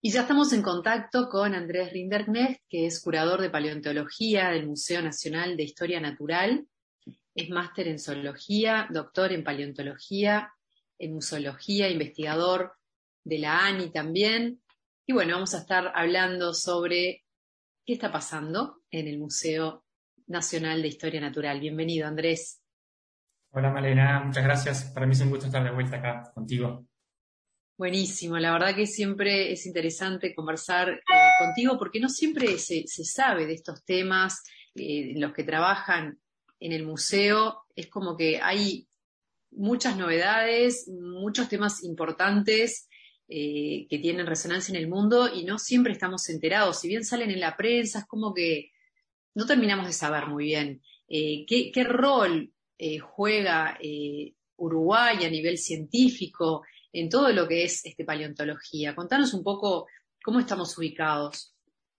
Y ya estamos en contacto con Andrés Rinderknecht, que es curador de paleontología del Museo Nacional de Historia Natural, es máster en zoología, doctor en paleontología, en museología, investigador de la ANI también. Y bueno, vamos a estar hablando sobre qué está pasando en el Museo Nacional de Historia Natural. Bienvenido, Andrés. Hola Malena, muchas gracias. Para mí es un gusto estar de vuelta acá contigo. Buenísimo, la verdad que siempre es interesante conversar contigo porque no siempre se sabe de estos temas, los que trabajan en el museo, es como que hay muchas novedades, muchos temas importantes que tienen resonancia en el mundo y no siempre estamos enterados, si bien salen en la prensa, es como que no terminamos de saber muy bien qué rol juega Uruguay a nivel científico en todo lo que es paleontología. Contanos un poco cómo estamos ubicados.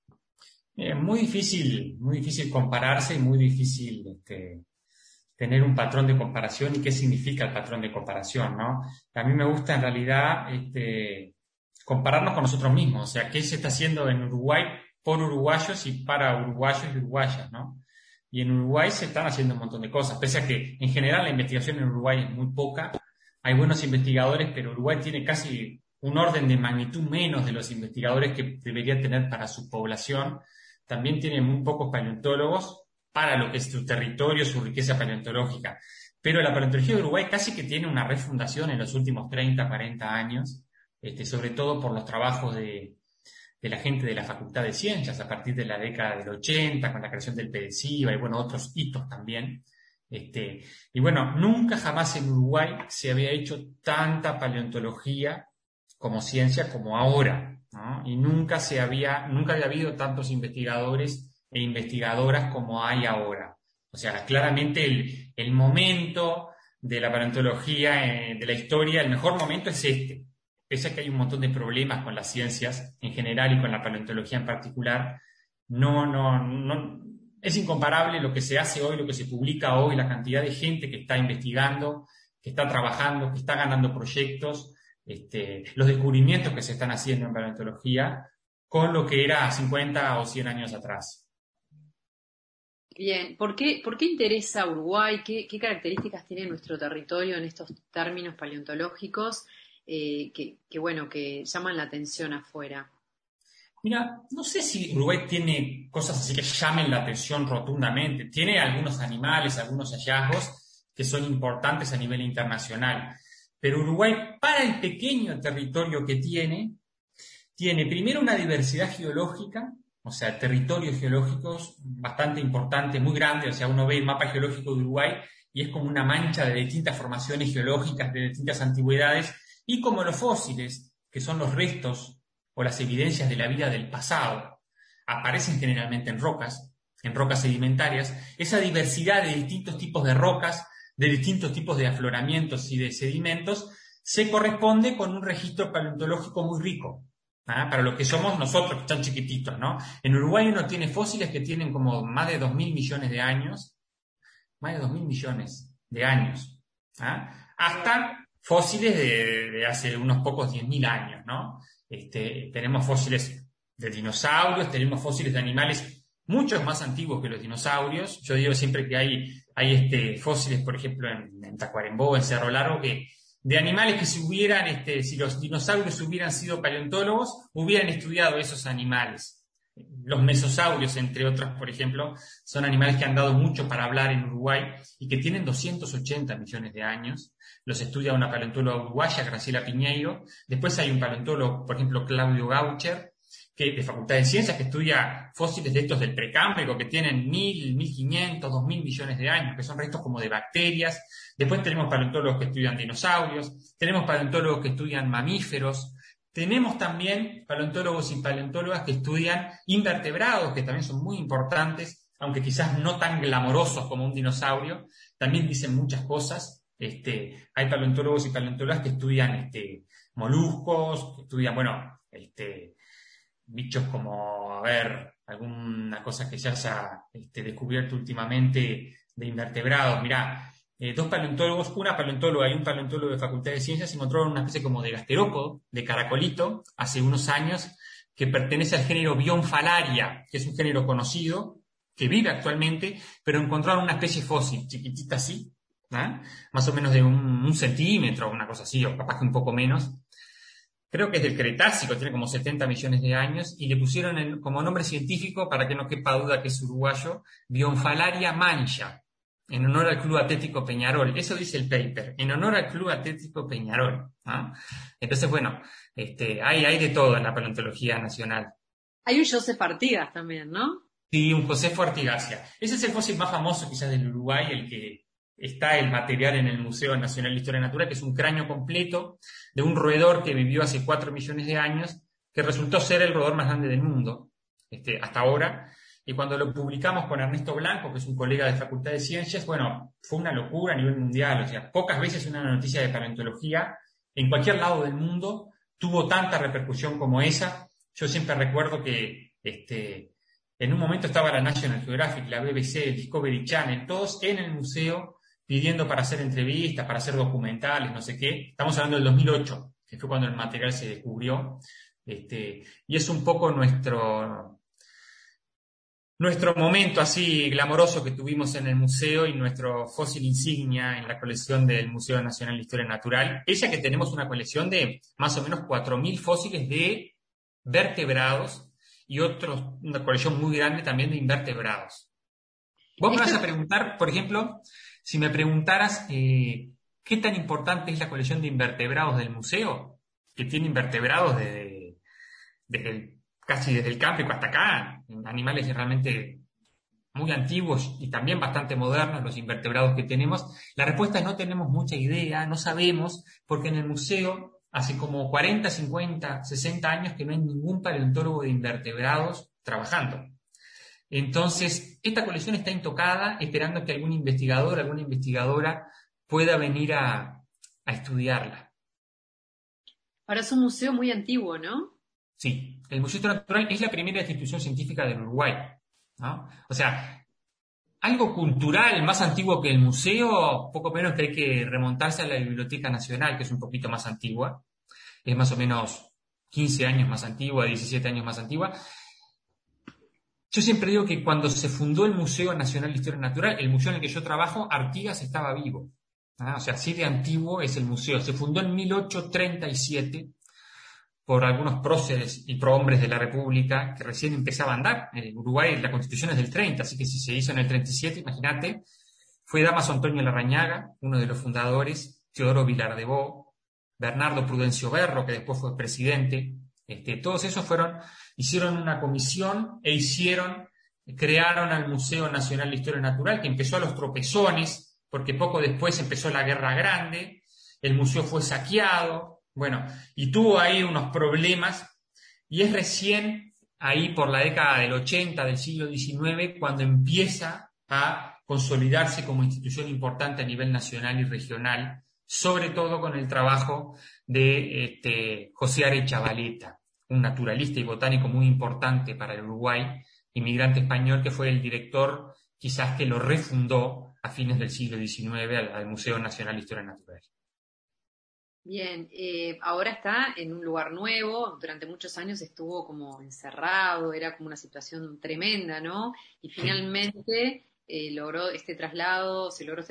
Muy difícil compararse y muy difícil tener un patrón de comparación y qué significa el patrón de comparación, ¿no? A mí me gusta en realidad compararnos con nosotros mismos, o sea, qué se está haciendo en Uruguay por uruguayos y para uruguayos y uruguayas, ¿no? Y en Uruguay se están haciendo un montón de cosas, pese a que en general la investigación en Uruguay es muy poca, hay buenos investigadores, pero Uruguay tiene casi un orden de magnitud menos de los investigadores que debería tener para su población. También tiene muy pocos paleontólogos para lo que es su territorio, su riqueza paleontológica. Pero la paleontología de Uruguay casi que tiene una refundación en los últimos 30, 40 años, sobre todo por los trabajos de la gente de la Facultad de Ciencias a partir de la década del 80, con la creación del PDCIVA y bueno, otros hitos también. Y bueno, nunca jamás en Uruguay se había hecho tanta paleontología como ciencia como ahora, ¿no? Y nunca había habido tantos investigadores e investigadoras como hay ahora. O sea, claramente el momento de la paleontología, de la historia, el mejor momento es este. Pese a que hay un montón de problemas con las ciencias en general y con la paleontología en particular, no, es incomparable lo que se hace hoy, lo que se publica hoy, la cantidad de gente que está investigando, que está trabajando, que está ganando proyectos, los descubrimientos que se están haciendo en paleontología con lo que era 50 o 100 años atrás. Bien, ¿por qué interesa Uruguay? ¿Qué características tiene nuestro territorio en estos términos paleontológicos bueno, que llaman la atención afuera? Mira, no sé si Uruguay tiene cosas así que llamen la atención rotundamente. Tiene algunos animales, algunos hallazgos que son importantes a nivel internacional. Pero Uruguay, para el pequeño territorio que tiene primero una diversidad geológica, o sea, territorios geológicos bastante importante, muy grande. O sea, uno ve el mapa geológico de Uruguay y es como una mancha de distintas formaciones geológicas de distintas antigüedades y como los fósiles, que son los restos o las evidencias de la vida del pasado, aparecen generalmente en rocas sedimentarias, esa diversidad de distintos tipos de rocas, de distintos tipos de afloramientos y de sedimentos, se corresponde con un registro paleontológico muy rico. Para lo que somos nosotros, que están chiquititos, ¿no? En Uruguay uno tiene fósiles que tienen como más de 2.000 millones de años, más de 2.000 millones de años, hasta fósiles de hace unos pocos 10.000 años, ¿no? Tenemos fósiles de dinosaurios, tenemos fósiles de animales muchos más antiguos que los dinosaurios. Yo digo siempre que hay fósiles, por ejemplo, en Tacuarembó, en Cerro Largo, que de animales que si los dinosaurios hubieran sido paleontólogos, hubieran estudiado esos animales. Los mesosaurios, entre otros, por ejemplo, son animales que han dado mucho para hablar en Uruguay y que tienen 280 millones de años. Los estudia una paleontóloga uruguaya, Graciela Piñeiro. Después hay un paleontólogo, por ejemplo, Claudio Gaucher, de Facultad de Ciencias, que estudia fósiles de estos del Precámbrico, que tienen 1.000, 1.500, 2.000 millones de años, que son restos como de bacterias. Después tenemos paleontólogos que estudian dinosaurios, tenemos paleontólogos que estudian mamíferos, tenemos también paleontólogos y paleontólogas que estudian invertebrados, que también son muy importantes, aunque quizás no tan glamorosos como un dinosaurio, también dicen muchas cosas. Hay paleontólogos y paleontólogas que estudian moluscos, que estudian, bueno, bichos como, a ver, alguna cosa que ya se ha descubierto últimamente de invertebrados. Mirá, dos paleontólogos, una paleontóloga y un paleontólogo de Facultad de Ciencias encontraron una especie como de gasterópodo, de caracolito, hace unos años, que pertenece al género Bionfalaria, que es un género conocido, que vive actualmente, pero encontraron una especie fósil, chiquitita así, ¿ah? Más o menos de un centímetro, una cosa así, o capaz que un poco menos. Creo que es del Cretácico, tiene como 70 millones de años, y le pusieron como nombre científico, para que no quepa duda que es uruguayo, Bionfalaria mancha, en honor al Club Atlético Peñarol. Eso dice el paper, en honor al Club Atlético Peñarol, ¿ah? Entonces, bueno, hay de todo en la paleontología nacional. Hay un Joseph Artigas también, ¿no? Sí, un Josefo Artigasia. Ese es el fósil más famoso quizás del Uruguay, el que está el material en el Museo Nacional de Historia Natural, que es un cráneo completo de un roedor que vivió hace 4 millones de años, que resultó ser el roedor más grande del mundo, hasta ahora. Y cuando lo publicamos con Ernesto Blanco, que es un colega de Facultad de Ciencias, bueno, fue una locura a nivel mundial. O sea, pocas veces una noticia de paleontología en cualquier lado del mundo tuvo tanta repercusión como esa. Yo siempre recuerdo que en un momento estaba la National Geographic, la BBC, el Discovery Channel, todos en el museo pidiendo para hacer entrevistas, para hacer documentales, no sé qué. Estamos hablando del 2008, que fue cuando el material se descubrió. Y es un poco nuestro momento así glamoroso que tuvimos en el museo y nuestro fósil insignia en la colección del Museo Nacional de Historia Natural. Ella que tenemos una colección de más o menos 4.000 fósiles de vertebrados y una colección muy grande también de invertebrados. Vos me vas a preguntar, por ejemplo, si me preguntaras qué tan importante es la colección de invertebrados del museo, que tiene invertebrados casi desde el Cámbrico hasta acá, animales realmente muy antiguos y también bastante modernos, los invertebrados que tenemos. La respuesta es no tenemos mucha idea, no sabemos, porque en el museo hace como 40, 50, 60 años que no hay ningún paleontólogo de invertebrados trabajando. Entonces, esta colección está intocada, esperando que algún investigador, alguna investigadora pueda venir a estudiarla. Ahora es un museo muy antiguo, ¿no? Sí, el Museo de Historia Natural es la primera institución científica del Uruguay, ¿no? O sea, algo cultural más antiguo que el museo, poco menos que hay que remontarse a la Biblioteca Nacional, que es un poquito más antigua, es más o menos 15 años más antigua, 17 años más antigua. Yo siempre digo que cuando se fundó el Museo Nacional de Historia Natural, el museo en el que yo trabajo, Artigas estaba vivo. O sea, así de antiguo es el museo. Se fundó en 1837 por algunos próceres y prohombres de la República que recién empezaba a andar. En Uruguay la Constitución es del 30, así que si se hizo en el 37, imagínate, fue Dámaso Antonio Larrañaga, uno de los fundadores, Teodoro Vilardebó, Bernardo Prudencio Berro, que después fue presidente. Todos esos hicieron una comisión crearon al Museo Nacional de Historia Natural, que empezó a los tropezones, porque poco después empezó la Guerra Grande, el museo fue saqueado, bueno, y tuvo ahí unos problemas, y es recién ahí por la década del 80 del siglo XIX cuando empieza a consolidarse como institución importante a nivel nacional y regional, sobre todo con el trabajo de José Arechavaleta, un naturalista y botánico muy importante para el Uruguay, inmigrante español que fue el director quizás que lo refundó a fines del siglo XIX al Museo Nacional de Historia Natural. Bien, ahora está en un lugar nuevo, durante muchos años estuvo como encerrado, era como una situación tremenda, ¿no? Y finalmente se logró este traslado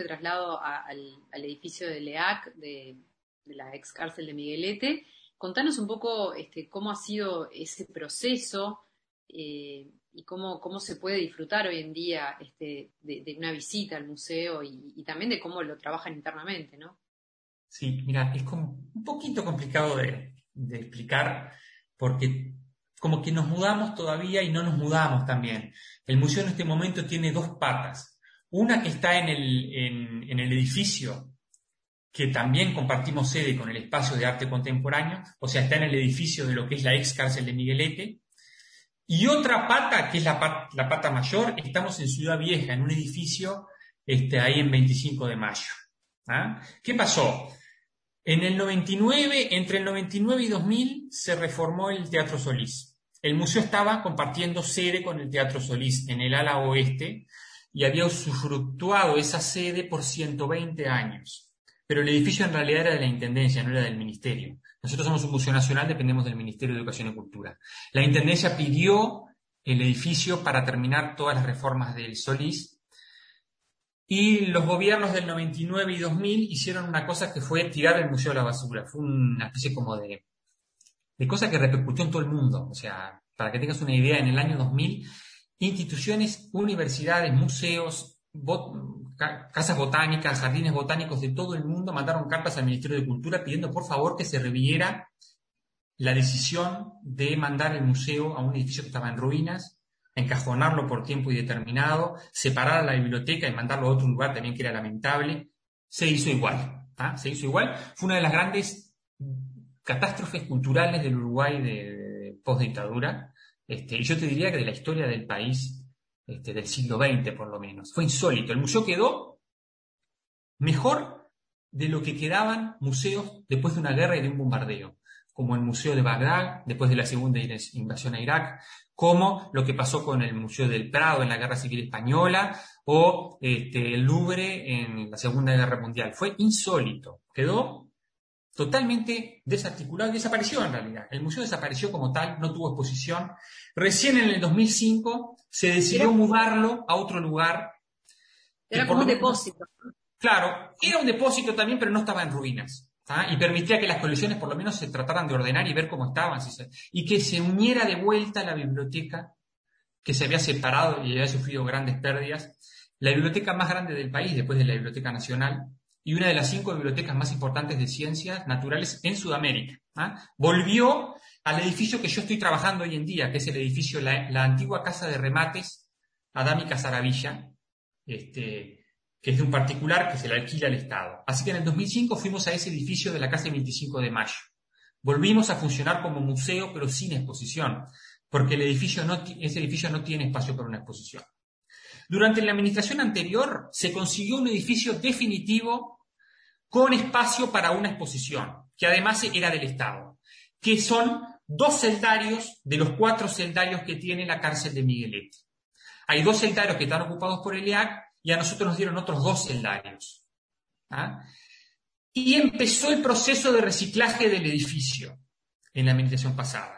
al edificio de LEAC, de la ex cárcel de Miguelete. Contanos un poco cómo ha sido ese proceso y cómo se puede disfrutar hoy en día de una visita al museo y también de cómo lo trabajan internamente, ¿no? Sí, mira, es como un poquito complicado de explicar porque como que nos mudamos todavía y no nos mudamos también. El museo en este momento tiene 2 patas. Una que está en el edificio, que también compartimos sede con el Espacio de Arte Contemporáneo, o sea, está en el edificio de lo que es la ex cárcel de Miguelete. Y otra pata, que es la pata mayor, estamos en Ciudad Vieja, en un edificio ahí en 25 de Mayo. ¿Ah? ¿Qué pasó? Entre el 99 y 2000 se reformó el Teatro Solís. El museo estaba compartiendo sede con el Teatro Solís en el ala oeste y había usufructuado esa sede por 120 años. pero el edificio en realidad era de la Intendencia, no era del Ministerio. Nosotros somos un museo nacional, dependemos del Ministerio de Educación y Cultura. La Intendencia pidió el edificio para terminar todas las reformas del Solís, y los gobiernos del 99 y 2000 hicieron una cosa que fue tirar el museo a la basura. Fue una especie como de cosa que repercutió en todo el mundo. O sea, para que tengas una idea, en el año 2000, instituciones, universidades, museos, casas botánicas, jardines botánicos de todo el mundo mandaron cartas al Ministerio de Cultura pidiendo por favor que se reviera la decisión de mandar el museo a un edificio que estaba en ruinas, encajonarlo por tiempo indeterminado, separar la biblioteca y mandarlo a otro lugar también que era lamentable. Se hizo igual. Se hizo igual. Fue una de las grandes catástrofes culturales del Uruguay de post-dictadura. Y yo te diría que de la historia del país del siglo XX, por lo menos. Fue insólito. El museo quedó mejor de lo que quedaban museos después de una guerra y de un bombardeo, como el Museo de Bagdad después de la segunda invasión a Irak, como lo que pasó con el Museo del Prado en la Guerra Civil Española, o el Louvre en la Segunda Guerra Mundial. Fue insólito. Quedó totalmente desarticulado y desapareció en realidad. El museo desapareció como tal, no tuvo exposición. Recién en el 2005 se decidió mudarlo a otro lugar. Era como un depósito. Claro, era un depósito también, pero no estaba en ruinas. Y permitía que las colecciones por lo menos se trataran de ordenar y ver cómo estaban. Y que se uniera de vuelta a la biblioteca, que se había separado y había sufrido grandes pérdidas. La biblioteca más grande del país, después de la Biblioteca Nacional, y una de las 5 bibliotecas más importantes de ciencias naturales en Sudamérica. Volvió al edificio que yo estoy trabajando hoy en día, que es el edificio, la antigua Casa de Remates Adami Casaravilla, que es de un particular que se le alquila al Estado. Así que en el 2005 fuimos a ese edificio de la calle 25 de Mayo. Volvimos a funcionar como museo, pero sin exposición, porque ese edificio no tiene espacio para una exposición. Durante la administración anterior se consiguió un edificio definitivo con espacio para una exposición, que además era del Estado, que son 2 celdarios de los 4 celdarios que tiene la cárcel de Miguelete. Hay 2 celdarios que están ocupados por el EAC y a nosotros nos dieron otros 2 celdarios. Y empezó el proceso de reciclaje del edificio en la administración pasada.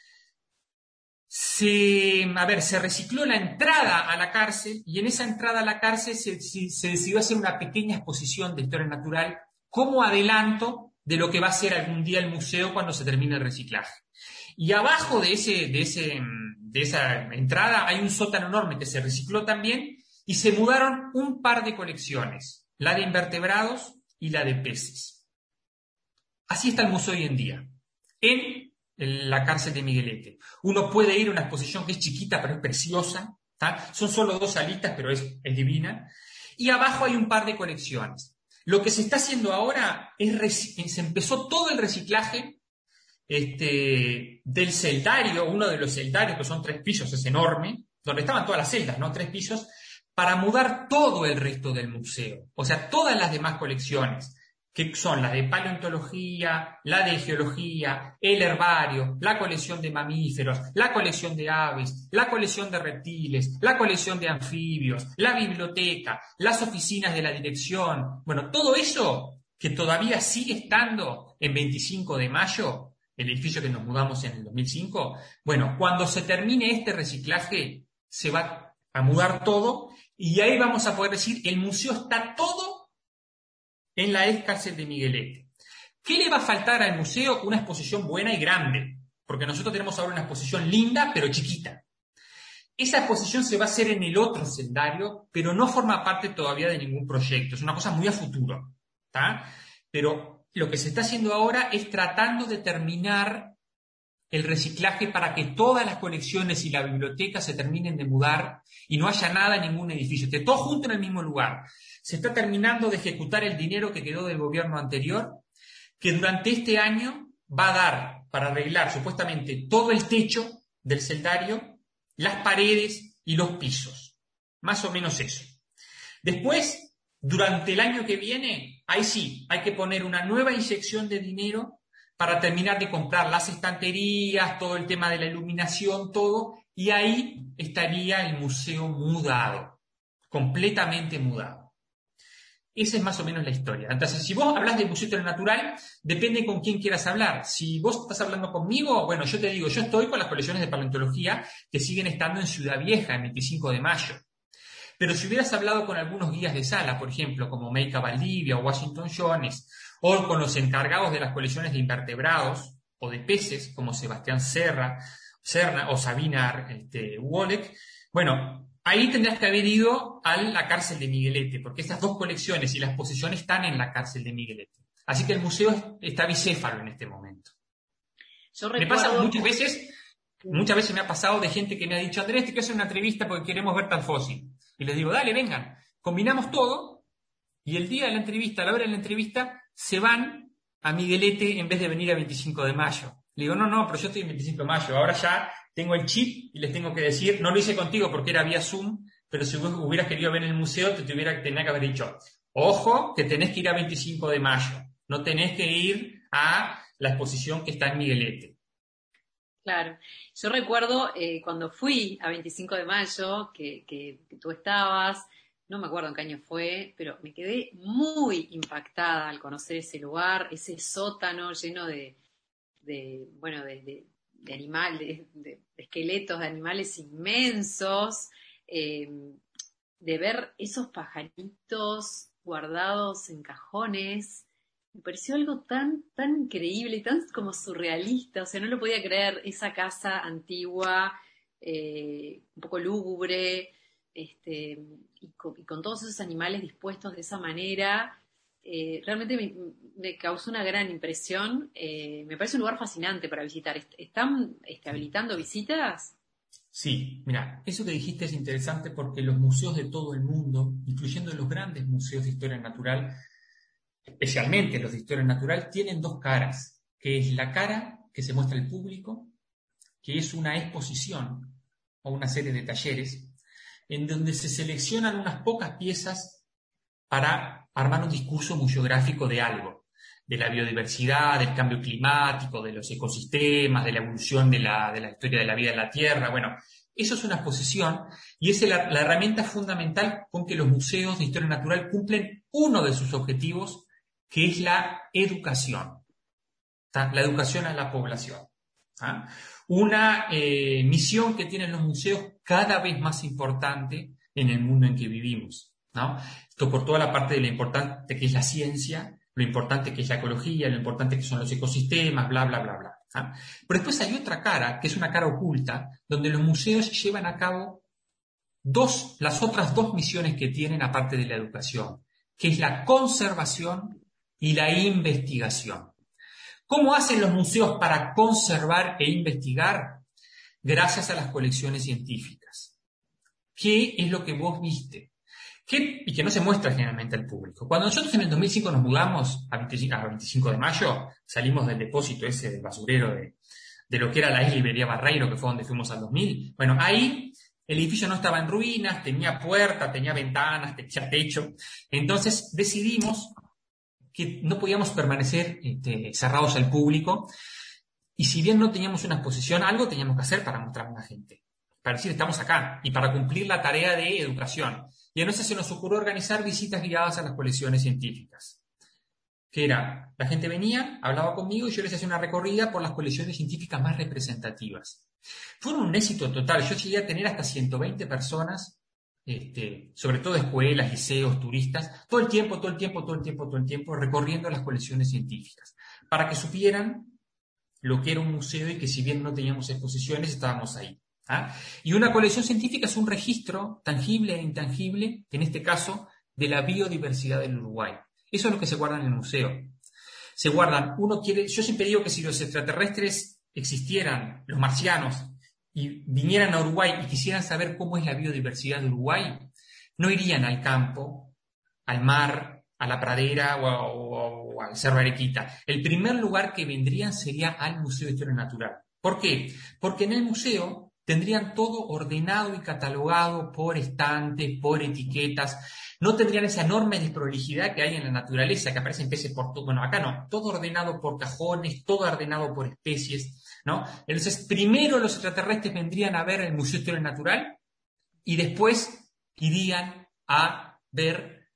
Se recicló la entrada a la cárcel y en esa entrada a la cárcel se decidió hacer una pequeña exposición de historia natural como adelanto de lo que va a ser algún día el museo cuando se termine el reciclaje. Y abajo de esa entrada hay un sótano enorme que se recicló también y se mudaron un par de colecciones, la de invertebrados y la de peces. Así está el museo hoy en día, en la cárcel de Miguelete. Uno puede ir a una exposición que es chiquita pero es preciosa, son solo 2 salitas pero es divina, y abajo hay un par de colecciones. Lo que se está haciendo ahora se empezó todo el reciclaje del celdario, uno de los celdarios que son 3 pisos, es enorme, donde estaban todas las celdas, ¿no? 3 pisos, para mudar todo el resto del museo, o sea, todas las demás colecciones, que son las de paleontología, la de geología, el herbario, la colección de mamíferos, la colección de aves, la colección de reptiles, la colección de anfibios, la biblioteca, las oficinas de la dirección. Bueno, todo eso que todavía sigue estando en 25 de mayo, el edificio que nos mudamos en el 2005, bueno, cuando se termine este reciclaje se va a mudar todo y ahí vamos a poder decir el museo está todo en la ex cárcel de Miguelete. ¿Qué le va a faltar al museo? Una exposición buena y grande, porque nosotros tenemos ahora una exposición linda pero chiquita. Esa exposición se va a hacer en el otro celdario, pero no forma parte todavía de ningún proyecto, es una cosa muy a futuro, Pero lo que se está haciendo ahora es tratando de terminar el reciclaje para que todas las colecciones y la biblioteca se terminen de mudar y no haya nada en ningún edificio, esté todo junto en el mismo lugar. Se está terminando de ejecutar el dinero que quedó del gobierno anterior, que durante este año va a dar para arreglar supuestamente todo el techo del celdario, las paredes y los pisos. Más o menos eso. Después, durante el año que viene, ahí sí, hay que poner una nueva inyección de dinero para terminar de comprar las estanterías, todo el tema de la iluminación, todo, y ahí estaría el museo mudado, completamente mudado. Esa es más o menos la historia. Entonces, si vos hablas del Museo de Historia Natural, depende con quién quieras hablar. Si vos estás hablando conmigo, bueno, yo te digo, yo estoy con las colecciones de paleontología que siguen estando en Ciudad Vieja, el 25 de mayo. Pero si hubieras hablado con algunos guías de sala, por ejemplo, como Meika Valdivia o Washington Jones, o con los encargados de las colecciones de invertebrados o de peces, como Sebastián Serna o Sabina Wolek, bueno, ahí tendrás que haber ido a la cárcel de Miguelete, porque estas dos colecciones y la exposición están en la cárcel de Miguelete. Así que el museo está bicéfalo en este momento. Yo Me recuerdo... pasa muchas veces me ha pasado de gente que me ha dicho, Andrés, te quiero hacer una entrevista porque queremos ver tal fósil. Y les digo, dale, vengan, combinamos todo, y el día de la entrevista, a la hora de la entrevista, se van a Miguelete en vez de venir a 25 de mayo. Le digo, no, pero yo estoy en 25 de mayo, ahora ya tengo el chip y les tengo que decir, no lo hice contigo porque era vía Zoom, pero si vos hubieras querido ver en el museo, tenía que haber dicho, ojo, que tenés que ir a 25 de mayo, no tenés que ir a la exposición que está en Miguelete. Claro, yo recuerdo cuando fui a 25 de mayo, que tú estabas, no me acuerdo en qué año fue, pero me quedé muy impactada al conocer ese lugar, ese sótano lleno de animales, de esqueletos de animales inmensos, de ver esos pajaritos guardados en cajones. Me pareció algo tan, tan increíble y tan como surrealista, o sea, no lo podía creer, esa casa antigua, un poco lúgubre, y con todos esos animales dispuestos de esa manera, realmente me causó una gran impresión. Me parece un lugar fascinante para visitar. ¿Están habilitando visitas? Sí, mira, eso que dijiste es interesante porque los museos de todo el mundo, incluyendo los grandes museos de historia natural, especialmente los de historia natural, tienen dos caras, que es la cara que se muestra al público, que es una exposición o una serie de talleres, en donde se seleccionan unas pocas piezas para armar un discurso museográfico de algo, de la biodiversidad, del cambio climático, de los ecosistemas, de la evolución de la historia de la vida en la Tierra. Bueno, eso es una exposición y es la herramienta fundamental con que los museos de historia natural cumplen uno de sus objetivos, que es la educación, ¿tá? La educación a la población. ¿tá? Una misión que tienen los museos cada vez más importante en el mundo en que vivimos, ¿no? Esto por toda la parte de lo importante que es la ciencia, lo importante que es la ecología, lo importante que son los ecosistemas, bla, bla, bla, bla. ¿tá? Pero después hay otra cara, que es una cara oculta, donde los museos llevan a cabo las otras dos misiones que tienen aparte de la educación, que es la conservación y la investigación. ¿Cómo hacen los museos para conservar e investigar? Gracias a las colecciones científicas. ¿Qué es lo que vos viste? Y que no se muestra generalmente al público. Cuando nosotros en el 2005 nos mudamos a 25 de mayo, salimos del depósito ese del basurero de lo que era la isla Iberia Barreiro, que fue donde fuimos al 2000. Bueno, ahí el edificio no estaba en ruinas, tenía puerta, tenía ventanas, tenía techo. Entonces decidimos que no podíamos permanecer cerrados al público, y si bien no teníamos una exposición, algo teníamos que hacer para mostrar a la gente, para decir estamos acá, y para cumplir la tarea de educación. Y entonces se nos ocurrió organizar visitas guiadas a las colecciones científicas, que era, la gente venía, hablaba conmigo y yo les hacía una recorrida por las colecciones científicas más representativas. Fueron un éxito total, yo llegué a tener hasta 120 personas, sobre todo escuelas, liceos, turistas, todo el tiempo, recorriendo las colecciones científicas, para que supieran lo que era un museo y que si bien no teníamos exposiciones, estábamos ahí. ¿ah? Y una colección científica es un registro tangible e intangible, en este caso, de la biodiversidad del Uruguay. Eso es lo que se guarda en el museo. Se guardan, yo siempre digo que si los extraterrestres existieran, los marcianos, y vinieran a Uruguay y quisieran saber cómo es la biodiversidad de Uruguay, no irían al campo, al mar, a la pradera o al Cerro Arequita. El primer lugar que vendrían sería al Museo de Historia Natural. ¿Por qué? Porque en el museo tendrían todo ordenado y catalogado por estantes, por etiquetas. No tendrían esa enorme desprolijidad que hay en la naturaleza, que aparecen peces por todo. Bueno, acá no. Todo ordenado por cajones, todo ordenado por especies, ¿no? Entonces, primero los extraterrestres vendrían a ver el Museo de Historia Natural y después irían a ver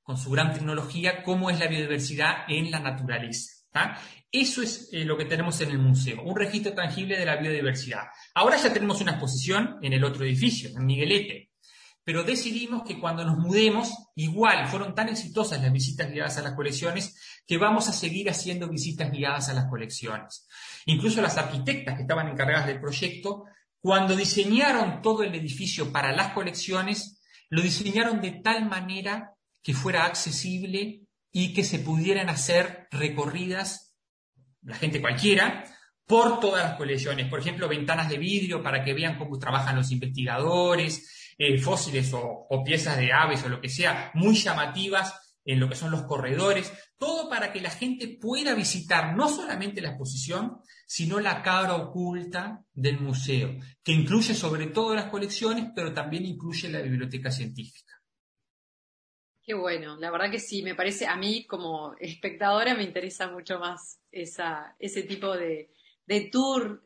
con su gran tecnología, cómo es la biodiversidad en la naturaleza. ¿Tá? Eso es lo que tenemos en el museo, un registro tangible de la biodiversidad. Ahora ya tenemos una exposición en el otro edificio, en Miguelete, pero decidimos que cuando nos mudemos, igual fueron tan exitosas las visitas guiadas a las colecciones que vamos a seguir haciendo visitas guiadas a las colecciones. Incluso las arquitectas que estaban encargadas del proyecto, cuando diseñaron todo el edificio para las colecciones, lo diseñaron de tal manera que fuera accesible y que se pudieran hacer recorridas, la gente cualquiera, por todas las colecciones. Por ejemplo, ventanas de vidrio para que vean cómo trabajan los investigadores, fósiles o piezas de aves o lo que sea, muy llamativas en lo que son los corredores, todo para que la gente pueda visitar no solamente la exposición, sino la cara oculta del museo, que incluye sobre todo las colecciones, pero también incluye la biblioteca científica. Qué bueno, la verdad que sí, me parece, a mí como espectadora me interesa mucho más ese tipo de tour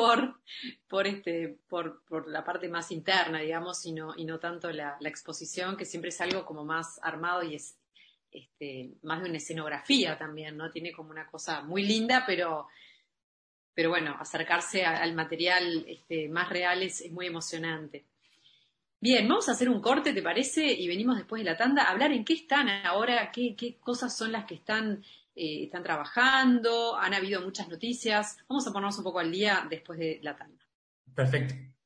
por la parte más interna, digamos, y no tanto la exposición, que siempre es algo como más armado y es más de una escenografía también, ¿no? Tiene como una cosa muy linda, pero bueno, acercarse al material más real es muy emocionante. Bien, vamos a hacer un corte, ¿te parece? Y venimos después de la tanda a hablar en qué están ahora, qué cosas son las que están trabajando, han habido muchas noticias. Vamos a ponernos un poco al día después de la tanda. Perfecto.